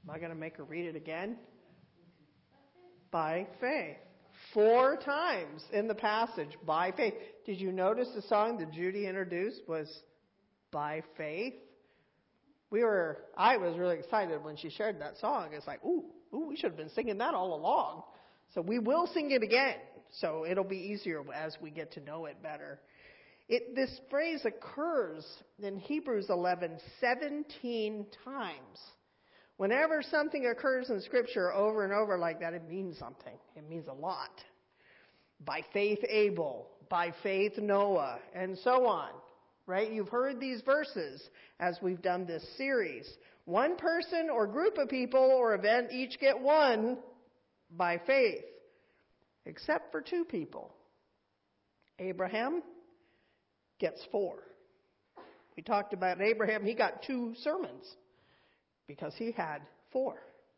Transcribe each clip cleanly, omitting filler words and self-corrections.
Am I going to make her read it again? By faith. 4 times in the passage, by faith. Did you notice the song that Judy introduced was By Faith? I was really excited when she shared that song. It's like, ooh, we should have been singing that all along. So we will sing it again. So it'll be easier as we get to know it better. This phrase occurs in Hebrews 11 17 times. Whenever something occurs in Scripture over and over like that, it means something. It means a lot. By faith Abel, by faith Noah, and so on. Right? You've heard these verses as we've done this series. One person or group of people or event each get one by faith. Except for 2 people. Abraham gets 4. We talked about Abraham. He got 2 sermons because he had 4.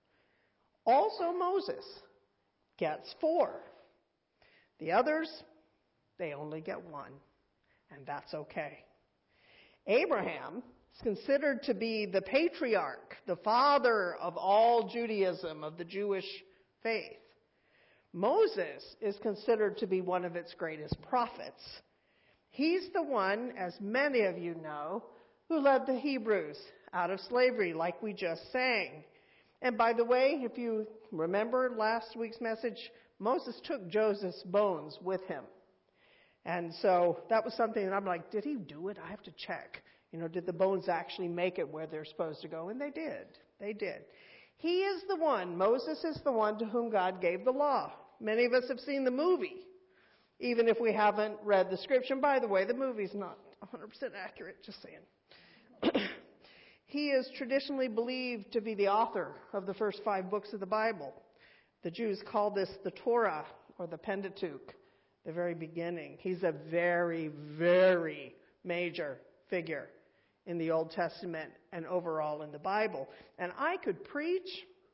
Also Moses gets 4. The others, they only get 1. And that's okay. Abraham is considered to be the patriarch, the father of all Judaism, of the Jewish faith. Moses is considered to be one of its greatest prophets. He's the one, as many of you know, who led the Hebrews out of slavery, like we just sang. And by the way, if you remember last week's message, Moses took Joseph's bones with him. And so that was something that I'm like, did he do it? I have to check. Did the bones actually make it where they're supposed to go? And they did. They did. He is the one, Moses is the one to whom God gave the law. Many of us have seen the movie, even if we haven't read the scripture. And by the way, the movie's not 100% accurate, just saying. He is traditionally believed to be the author of the first 5 books of the Bible. The Jews call this the Torah, or the Pentateuch, the very beginning. He's a very, very major figure in the Old Testament and overall in the Bible. And I could preach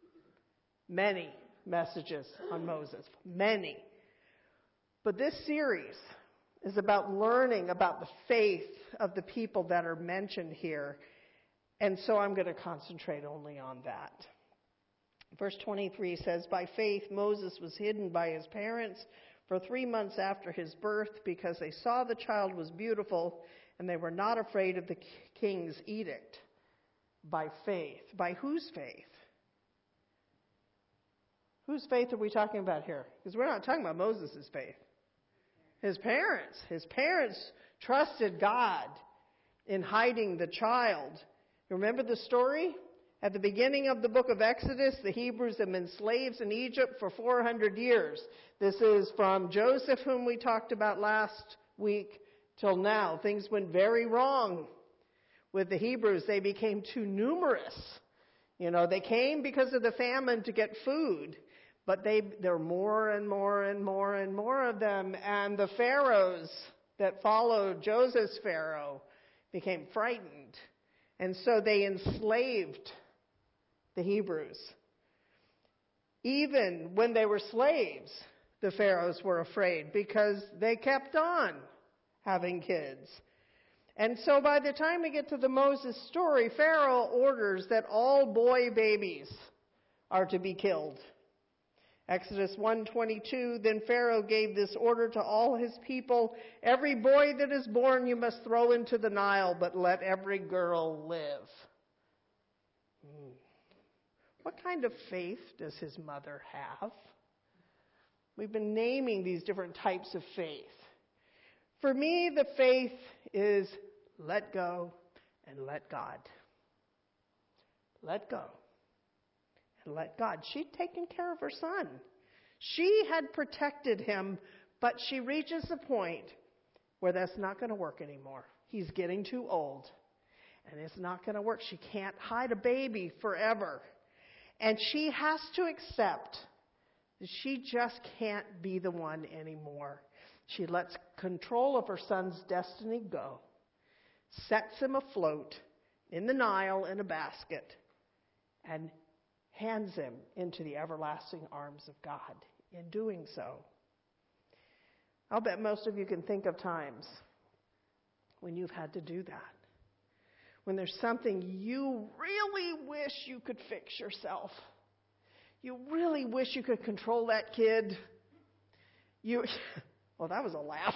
many messages on Moses, many. But this series is about learning about the faith of the people that are mentioned here. And so I'm going to concentrate only on that. Verse 23 says, by faith Moses was hidden by his parents for 3 months after his birth because they saw the child was beautiful and they were not afraid of the king's edict. By faith. By whose faith? Whose faith are we talking about here? Because we're not talking about Moses' faith. His parents. His parents trusted God in hiding the child. Remember the story? At the beginning of the book of Exodus, the Hebrews have been slaves in Egypt for 400 years. This is from Joseph, whom we talked about last week, till now. Things went very wrong with the Hebrews. They became too numerous. They came because of the famine to get food. But there were more and more and more and more of them. And the pharaohs that followed Joseph's pharaoh became frightened. And so they enslaved the Hebrews. Even when they were slaves, the pharaohs were afraid because they kept on having kids. And so by the time we get to the Moses story, Pharaoh orders that all boy babies are to be killed. Exodus 1:22, then Pharaoh gave this order to all his people, every boy that is born you must throw into the Nile, but let every girl live. What kind of faith does his mother have? We've been naming these different types of faith. For me, the faith is let go and let God. Let go and let God. She'd taken care of her son. She had protected him, but she reaches a point where that's not going to work anymore. He's getting too old, and it's not going to work. She can't hide a baby forever. And she has to accept that she just can't be the one anymore. She lets control of her son's destiny go, sets him afloat in the Nile in a basket, and hands him into the everlasting arms of God in doing so. I'll bet most of you can think of times when you've had to do that. when there's something you really wish you could fix yourself. You really wish you could control that kid. Well, that was a laugh.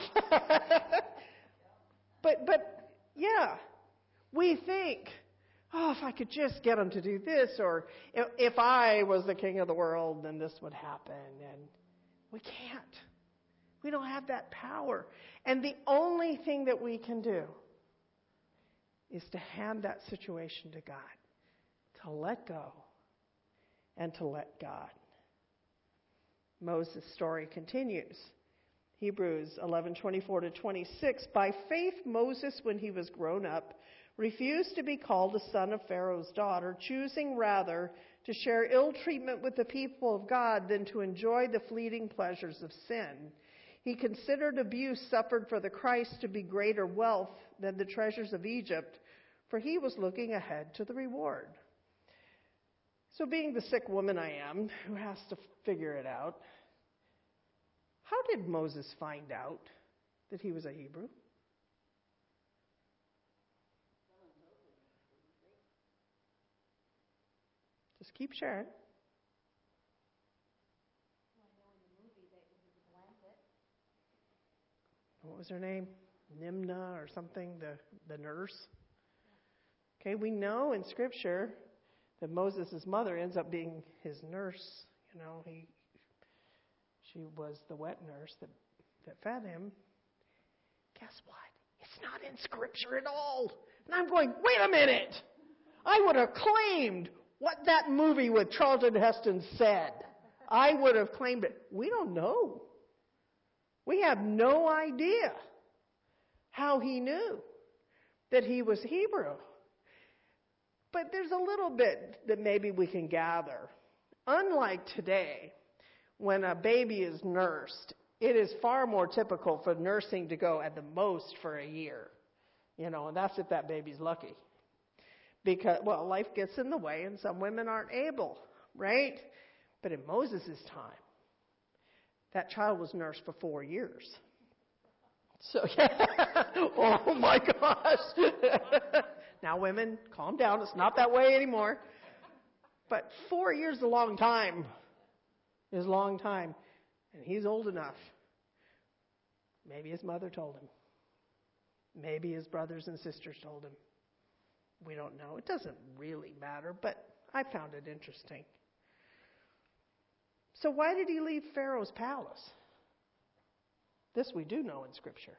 But yeah, we think, oh, if I could just get him to do this, or if I was the king of the world, then this would happen. And we can't. We don't have that power. And the only thing that we can do is to hand that situation to God, to let go and to let God. Moses' story continues. Hebrews 11:24-26. By faith, Moses, when he was grown up, refused to be called a son of Pharaoh's daughter, choosing rather to share ill treatment with the people of God than to enjoy the fleeting pleasures of sin. He considered abuse suffered for the Christ to be greater wealth than the treasures of Egypt, for he was looking ahead to the reward. So being the sick woman I am, who has to figure it out, how did Moses find out that he was a Hebrew? Just keep sharing. What was her name? Nimna or something, the nurse. Okay, we know in Scripture that Moses' mother ends up being his nurse. You know, she was the wet nurse that fed him. Guess what? It's not in Scripture at all. And I'm going, wait a minute. I would have claimed what that movie with Charlton Heston said. I would have claimed it. We don't know. We have no idea how he knew that he was Hebrew. But there's a little bit that maybe we can gather. Unlike today, when a baby is nursed, it is far more typical for nursing to go at the most for a year. You know, and that's if that baby's lucky. Because, well, life gets in the way and some women aren't able, right? But in Moses' time, that child was nursed for 4 years. So, oh my gosh. Now, women, calm down. It's not that way anymore. But 4 years is a long time. Is a long time. And he's old enough. Maybe his mother told him. Maybe his brothers and sisters told him. We don't know. It doesn't really matter, but I found it interesting. So why did he leave Pharaoh's palace? This we do know in Scripture.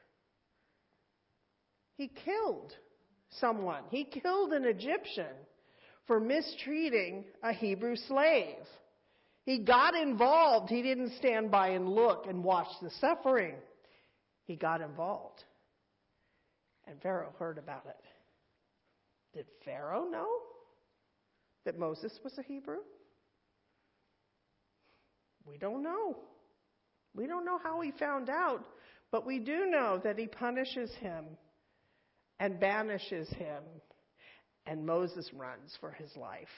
He killed someone. He killed an Egyptian for mistreating a Hebrew slave. He got involved. He didn't stand by and look and watch the suffering. He got involved. And Pharaoh heard about it. Did Pharaoh know that Moses was a Hebrew? We don't know. We don't know how he found out, but we do know that he punishes him and banishes him, and Moses runs for his life.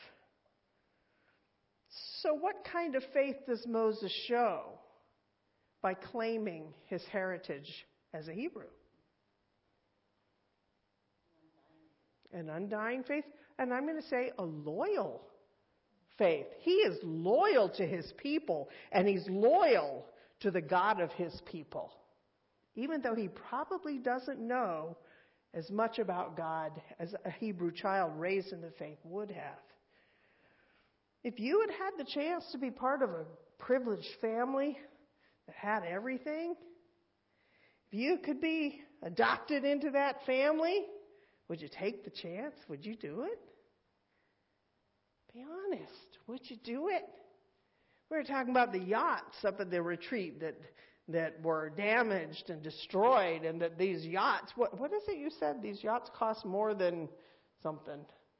So what kind of faith does Moses show by claiming his heritage as a Hebrew? An undying faith, and I'm going to say a loyal faith. He is loyal to his people, and he's loyal to the God of his people, even though he probably doesn't know as much about God as a Hebrew child raised in the faith would have. If you had had the chance to be part of a privileged family that had everything, if you could be adopted into that family, would you take the chance? Would you do it? Be honest. Would you do it? We were talking about the yachts up at the retreat that were damaged and destroyed, and that these yachts, what is it you said? These yachts cost more than something.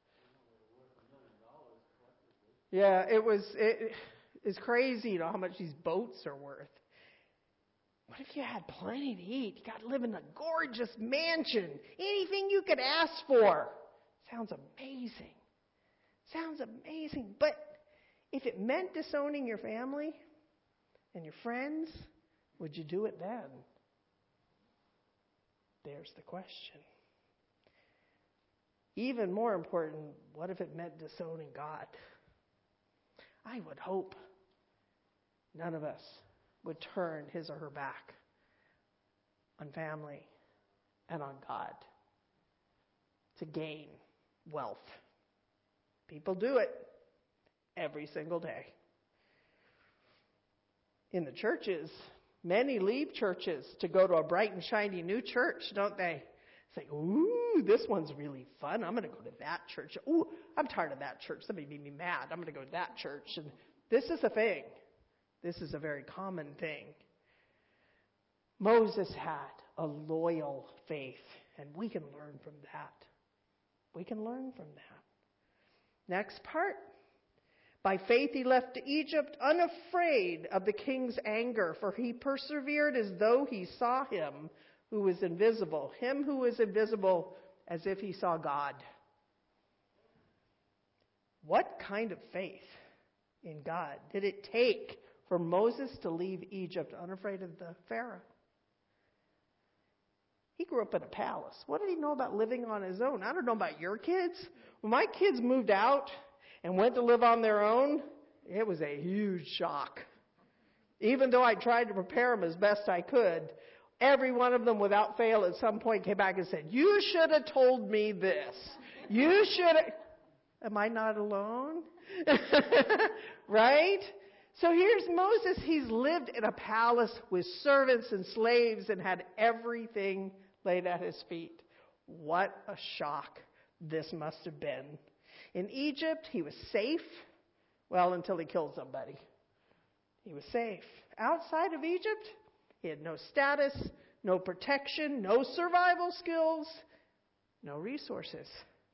Yeah, it's crazy, you know, how much these boats are worth. What if you had plenty to eat? You got to live in a gorgeous mansion. Anything you could ask for. Sounds amazing. Sounds amazing. But if it meant disowning your family and your friends, would you do it then? There's the question. Even more important, what if it meant disowning God? I would hope none of us would turn his or her back on family and on God to gain wealth. People do it every single day. In the churches, many leave churches to go to a bright and shiny new church, don't they? Say, ooh, this one's really fun. I'm going to go to that church. Ooh, I'm tired of that church. Somebody made me mad. I'm going to go to that church. And this is a thing. This is a very common thing. Moses had a loyal faith, and we can learn from that. We can learn from that. Next part. By faith he left Egypt unafraid of the king's anger, for he persevered as though he saw him who was invisible. Him who was invisible as if he saw God. What kind of faith in God did it take for Moses to leave Egypt unafraid of the Pharaoh? He grew up in a palace. What did he know about living on his own? I don't know about your kids. When my kids moved out and went to live on their own, it was a huge shock. Even though I tried to prepare them as best I could, every one of them without fail at some point came back and said, you should have told me this. You should have. Am I not alone? Right? So here's Moses. He's lived in a palace with servants and slaves and had everything laid at his feet. What a shock this must have been. In Egypt, he was safe. Well, until he killed somebody. He was safe. Outside of Egypt, he had no status, no protection, no survival skills, no resources.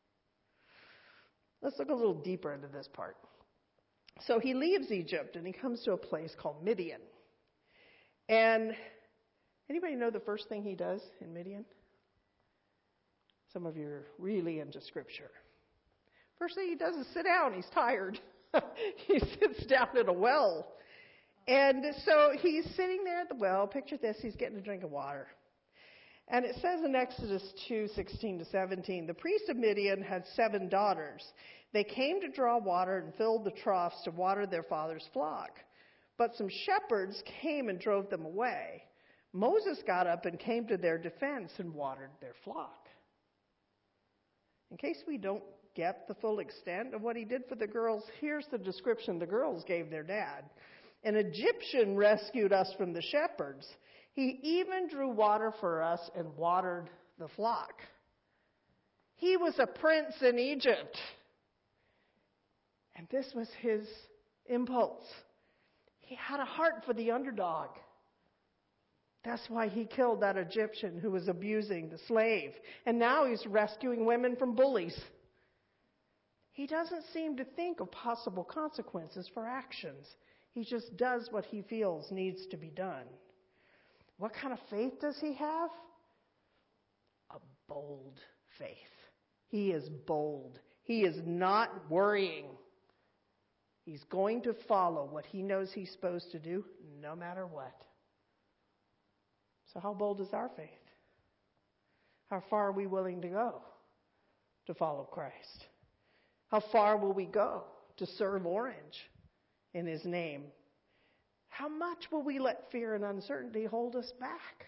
Let's look a little deeper into this part. So he leaves Egypt and he comes to a place called Midian. And anybody know the first thing he does in Midian? Some of you are really into Scripture. First thing he does is sit down. He's tired. He sits down at a well. And so he's sitting there at the well. Picture this. He's getting a drink of water. And it says in Exodus 2:16-17, the priest of Midian had 7 daughters. They came to draw water and filled the troughs to water their father's flock. But some shepherds came and drove them away. Moses got up and came to their defense and watered their flock. In case we don't get the full extent of what he did for the girls, here's the description the girls gave their dad. An Egyptian rescued us from the shepherds. He even drew water for us and watered the flock. He was a prince in Egypt. And this was his impulse. He had a heart for the underdog. That's why he killed that Egyptian who was abusing the slave. And now he's rescuing women from bullies. He doesn't seem to think of possible consequences for actions. He just does what he feels needs to be done. What kind of faith does he have? A bold faith. He is bold. He is not worrying. He's going to follow what he knows he's supposed to do, no matter what. So how bold is our faith? How far are we willing to go to follow Christ? How far will we go to serve Orange in his name? How much will we let fear and uncertainty hold us back?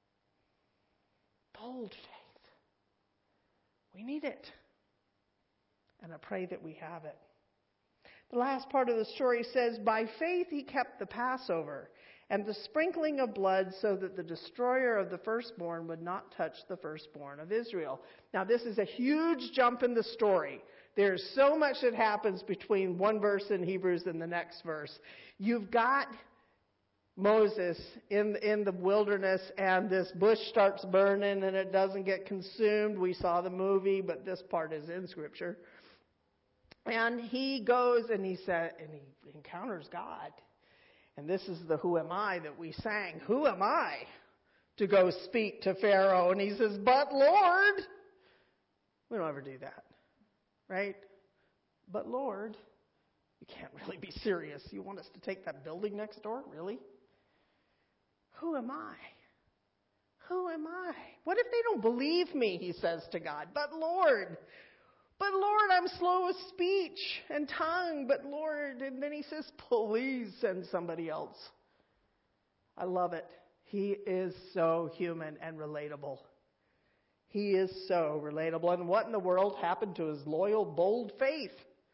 Bold faith. We need it. And I pray that we have it. The last part of the story says, by faith he kept the Passover and the sprinkling of blood so that the destroyer of the firstborn would not touch the firstborn of Israel. Now this is a huge jump in the story. There's so much that happens between one verse in Hebrews and the next verse. You've got Moses in the wilderness and this bush starts burning and it doesn't get consumed. We saw the movie, but this part is in Scripture. And he goes and he encounters God. And this is the who am I that we sang. Who am I to go speak to Pharaoh? And he says, but Lord. We don't ever do that, right? But Lord, you can't really be serious. You want us to take that building next door? Really? Who am I? Who am I? What if they don't believe me, he says to God. But Lord, But Lord, I'm slow of speech and tongue. But Lord, and then he says, please send somebody else. I love it. He is so human and relatable. He is so relatable. And what in the world happened to his loyal, bold faith?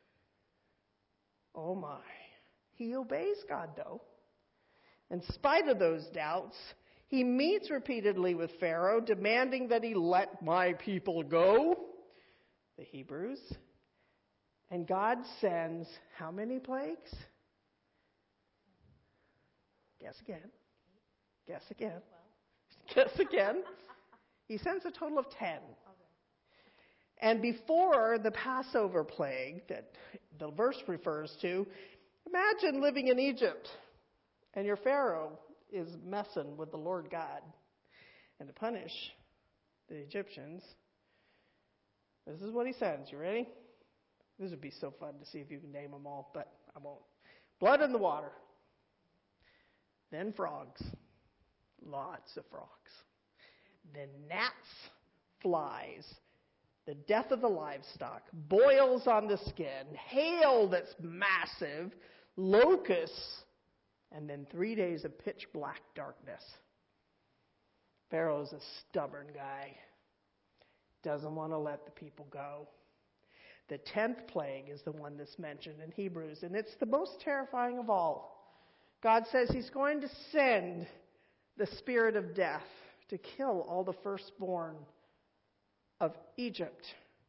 Oh my. He obeys God, though. In spite of those doubts, he meets repeatedly with Pharaoh, demanding that he let my people go, the Hebrews. And God sends how many plagues? Guess again. Guess again. Guess again. He sends a total of 10. And before the Passover plague that the verse refers to, imagine living in Egypt and your Pharaoh is messing with the Lord God. And to punish the Egyptians, this is what he sends. You ready? This would be so fun to see if you can name them all, but I won't. Blood in the water. Then frogs. Lots of frogs. Then gnats, flies. The death of the livestock, boils on the skin, hail that's massive, locusts, and then 3 days of pitch black darkness. Pharaoh's a stubborn guy. Doesn't want to let the people go. The 10th plague is the one that's mentioned in Hebrews, and it's the most terrifying of all. God says he's going to send the spirit of death to kill all the firstborn of Egypt.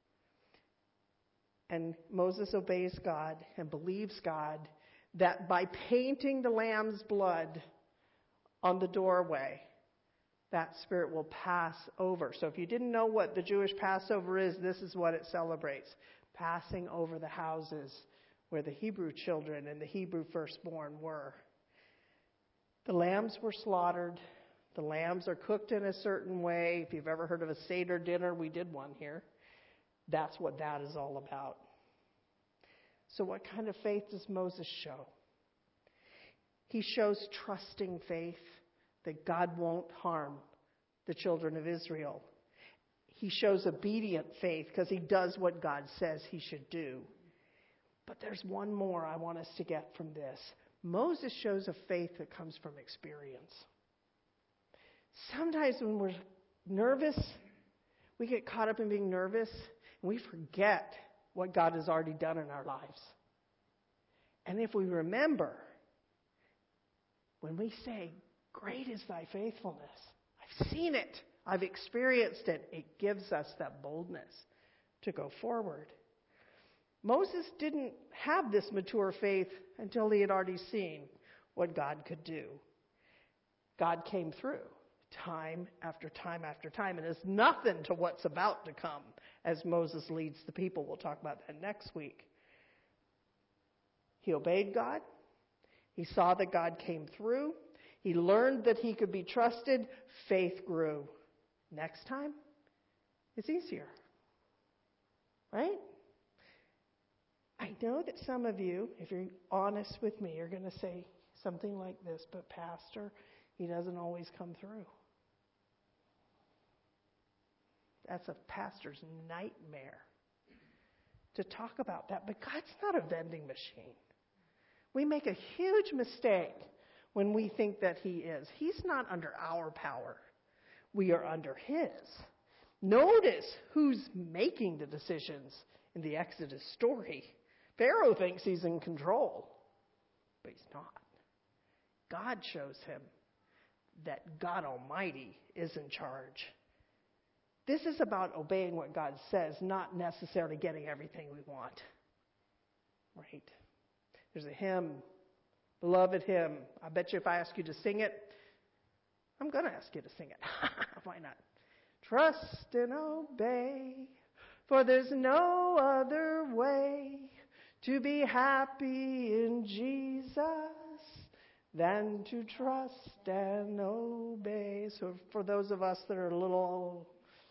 And Moses obeys God and believes God that by painting the lamb's blood on the doorway, that spirit will pass over. So if you didn't know what the Jewish Passover is, this is what it celebrates. Passing over the houses where the Hebrew children and the Hebrew firstborn were. The lambs were slaughtered. The lambs are cooked in a certain way. If you've ever heard of a Seder dinner, we did one here. That's what that is all about. So what kind of faith does Moses show? He shows trusting faith that God won't harm the children of Israel. He shows obedient faith because he does what God says he should do. But there's one more I want us to get from this. Moses shows a faith that comes from experience. Sometimes when we're nervous, we get caught up in being nervous, and we forget what God has already done in our lives. And if we remember, when we say, great is thy faithfulness, I've seen it, I've experienced it, it gives us that boldness to go forward. Moses didn't have this mature faith until he had already seen what God could do. God came through time after time after time, and it's nothing to what's about to come as Moses leads the people. We'll talk about that next week. He obeyed God. He saw that God came through. He learned that he could be trusted. Faith grew. Next time, it's easier. Right? I know that some of you, if you're honest with me, are going to say something like this, but Pastor, he doesn't always come through. That's a pastor's nightmare to talk about that. But God's not a vending machine. We make a huge mistake when we think that he is. He's not under our power. We are under his. Notice who's making the decisions in the Exodus story. Pharaoh thinks he's in control, but he's not. God shows him that God Almighty is in charge. This is about obeying what God says, not necessarily getting everything we want. Right? There's a hymn, beloved hymn. I bet you if I ask you to sing it, I'm going to ask you to sing it. Why not? Trust and obey, for there's no other way to be happy in Jesus than to trust and obey. So for those of us that are a little,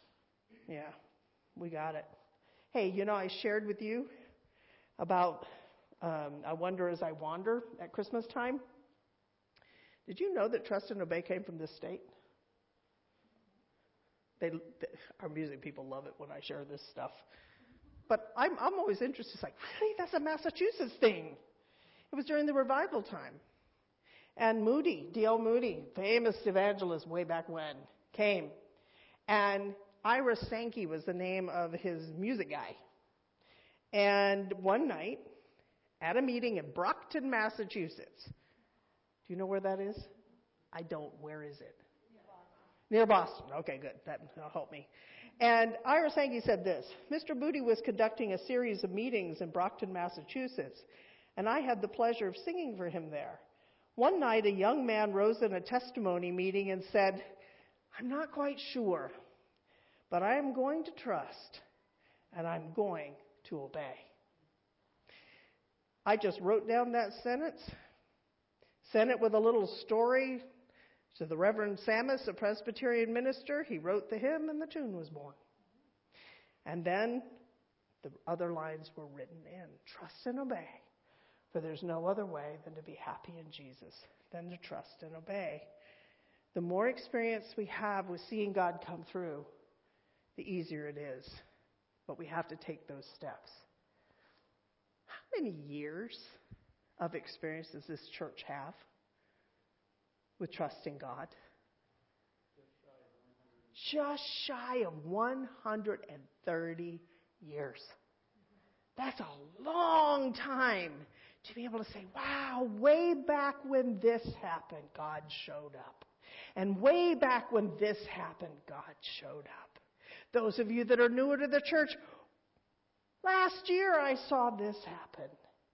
we got it. Hey, I shared with you about I Wonder As I Wander at Christmas time. Did you know that Trust and Obey came from this state? Our music people love it when I share this stuff. But I'm always interested. It's like, really? That's a Massachusetts thing. It was during the revival time. And Moody, D.L. Moody, famous evangelist way back when, came. And Ira Sankey was the name of his music guy. And one night, at a meeting in Brockton, Massachusetts. Do you know where that is? I don't. Where is it? Near Boston. Okay, good. That'll help me. And Ira Sankey said this: Mr. Moody was conducting a series of meetings in Brockton, Massachusetts, and I had the pleasure of singing for him there. One night, a young man rose in a testimony meeting and said, I'm not quite sure, but I am going to trust, and I'm going to obey. I just wrote down that sentence, sent it with a little story to the Reverend Sammis, a Presbyterian minister. He wrote the hymn, and the tune was born. And then the other lines were written in. Trust and obey, for there's no other way than to be happy in Jesus, than to trust and obey. The more experience we have with seeing God come through, the easier it is. But we have to take those steps. How many years of experience does this church have with trusting God? Just shy of 130 years. That's a long time to be able to say, wow, way back when this happened, God showed up. And way back when this happened, God showed up. Those of you that are newer to the church, last year I saw this happen.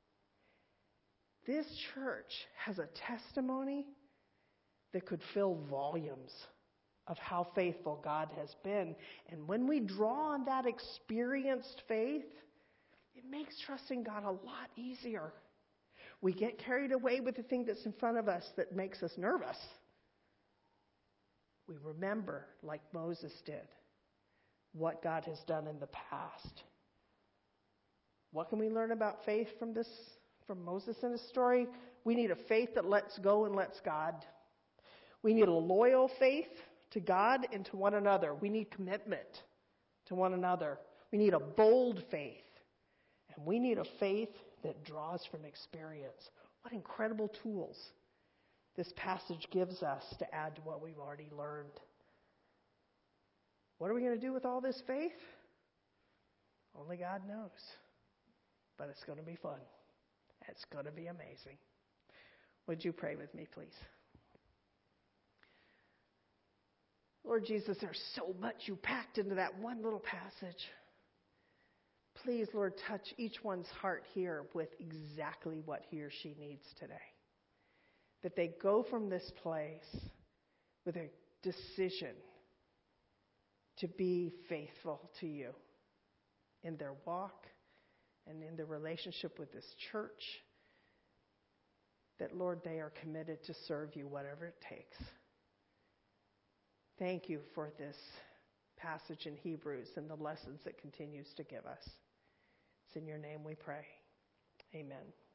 This church has a testimony that could fill volumes of how faithful God has been. And when we draw on that experienced faith, it makes trusting God a lot easier. We get carried away with the thing that's in front of us that makes us nervous. We remember, like Moses did, what God has done in the past. What can we learn about faith from Moses and his story? We need a faith that lets go and lets God. We need a loyal faith to God and to one another. We need commitment to one another. We need a bold faith. And we need a faith that draws from experience. What incredible tools this passage gives us to add to what we've already learned. What are we going to do with all this faith? Only God knows. But it's going to be fun. It's going to be amazing. Would you pray with me, please? Lord Jesus, there's so much you packed into that one little passage. Please, Lord, touch each one's heart here with exactly what he or she needs today. That they go from this place with a decision to be faithful to you in their walk and in their relationship with this church. That, Lord, they are committed to serve you whatever it takes. Thank you for this passage in Hebrews and the lessons it continues to give us. It's in your name we pray. Amen.